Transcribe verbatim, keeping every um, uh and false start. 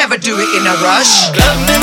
never do it in a rush. Club में